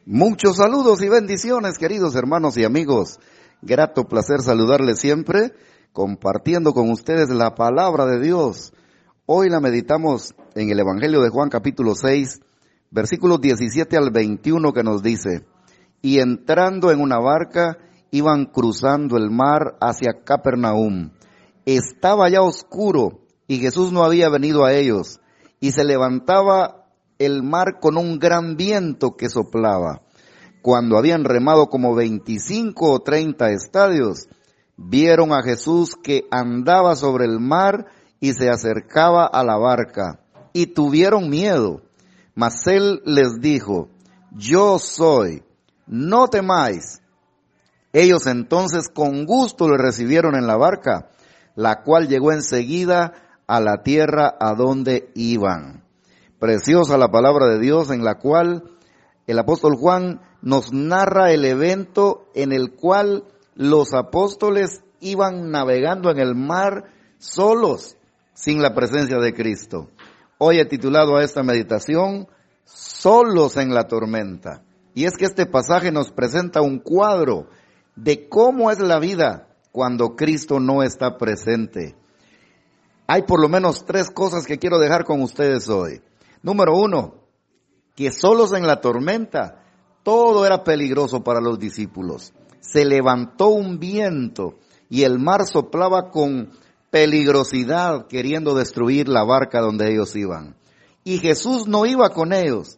Muchos saludos y bendiciones, queridos hermanos y amigos. Grato placer saludarles siempre, compartiendo con ustedes la palabra de Dios. Hoy la meditamos en el Evangelio de Juan capítulo 6, versículos 17 al 21, que nos dice: y entrando en una barca, iban cruzando el mar hacia Capernaum. Estaba ya oscuro y Jesús no había venido a ellos, y se levantaba el mar con un gran viento que soplaba. Cuando habían remado como 25 o 30 estadios, vieron a Jesús que andaba sobre el mar y se acercaba a la barca, y tuvieron miedo. Mas él les dijo: yo soy, no temáis. Ellos entonces con gusto le recibieron en la barca, la cual llegó enseguida a la tierra a donde iban. Preciosa la palabra de Dios, en la cual el apóstol Juan nos narra el evento en el cual los apóstoles iban navegando en el mar solos, sin la presencia de Cristo. Hoy he titulado a esta meditación: solos en la tormenta. Y es que este pasaje nos presenta un cuadro de cómo es la vida cuando Cristo no está presente. Hay por lo menos 3 cosas que quiero dejar con ustedes hoy. Número 1, que solos en la tormenta todo era peligroso para los discípulos. Se levantó un viento y el mar soplaba con peligrosidad, queriendo destruir la barca donde ellos iban. Y Jesús no iba con ellos.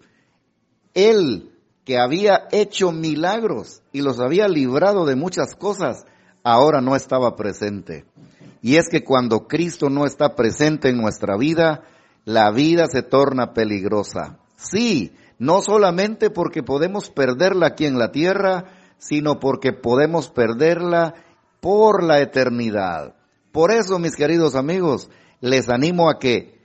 Él, que había hecho milagros y los había librado de muchas cosas, ahora no estaba presente. Y es que cuando Cristo no está presente en nuestra vida, la vida se torna peligrosa. Sí, no solamente porque podemos perderla aquí en la tierra, sino porque podemos perderla por la eternidad. Por eso, mis queridos amigos, les animo a que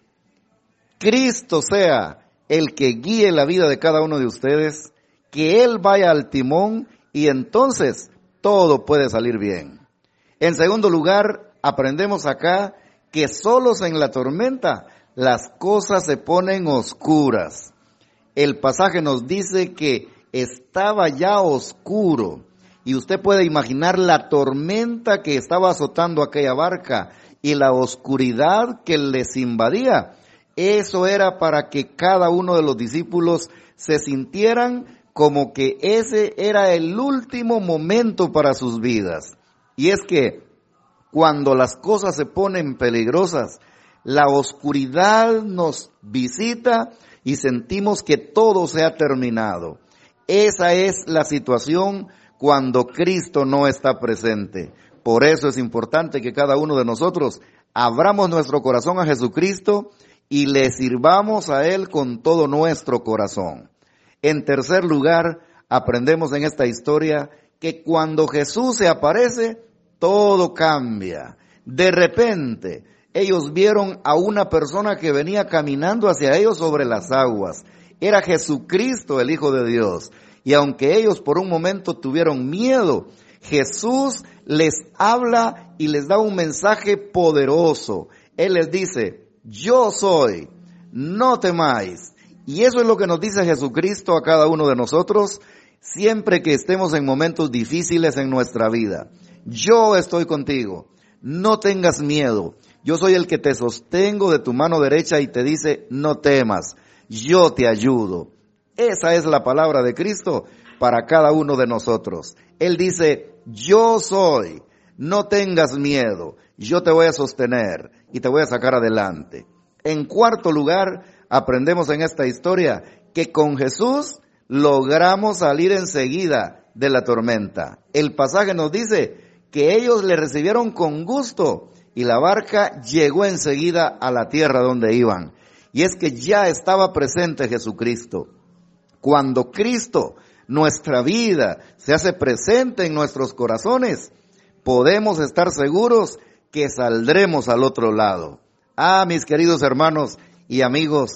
Cristo sea el que guíe la vida de cada uno de ustedes, que Él vaya al timón y entonces todo puede salir bien. En segundo lugar, aprendemos acá que solos en la tormenta las cosas se ponen oscuras. El pasaje nos dice que estaba ya oscuro y usted puede imaginar la tormenta que estaba azotando aquella barca y la oscuridad que les invadía. Eso era para que cada uno de los discípulos se sintieran como que ese era el último momento para sus vidas. Y es que cuando las cosas se ponen peligrosas, la oscuridad nos visita y sentimos que todo se ha terminado. Esa es la situación cuando Cristo no está presente. Por eso es importante que cada uno de nosotros abramos nuestro corazón a Jesucristo y le sirvamos a Él con todo nuestro corazón. En tercer lugar, aprendemos en esta historia que cuando Jesús se aparece, todo cambia. De repente, ellos vieron a una persona que venía caminando hacia ellos sobre las aguas. Era Jesucristo, el Hijo de Dios. Y aunque ellos por un momento tuvieron miedo, Jesús les habla y les da un mensaje poderoso. Él les dice: yo soy, no temáis. Y eso es lo que nos dice Jesucristo a cada uno de nosotros siempre que estemos en momentos difíciles en nuestra vida. Yo estoy contigo, no tengas miedo. Yo soy el que te sostengo de tu mano derecha y te dice: no temas, yo te ayudo. Esa es la palabra de Cristo para cada uno de nosotros. Él dice: yo soy, no tengas miedo, yo te voy a sostener y te voy a sacar adelante. En cuarto lugar, aprendemos en esta historia que con Jesús logramos salir enseguida de la tormenta. El pasaje nos dice que ellos le recibieron con gusto y la barca llegó enseguida a la tierra donde iban. Y es que ya estaba presente Jesucristo. Cuando Cristo, nuestra vida, se hace presente en nuestros corazones, podemos estar seguros que saldremos al otro lado. Ah, mis queridos hermanos y amigos,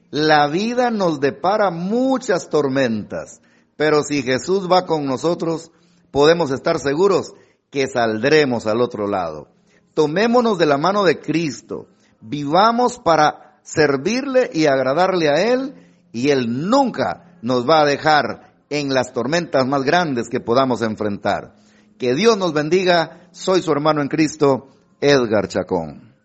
la vida nos depara muchas tormentas, pero si Jesús va con nosotros, podemos estar seguros que saldremos al otro lado. Tomémonos de la mano de Cristo, vivamos para servirle y agradarle a Él, y Él nunca nos va a dejar en las tormentas más grandes que podamos enfrentar. Que Dios nos bendiga. Soy su hermano en Cristo, Edgar Chacón.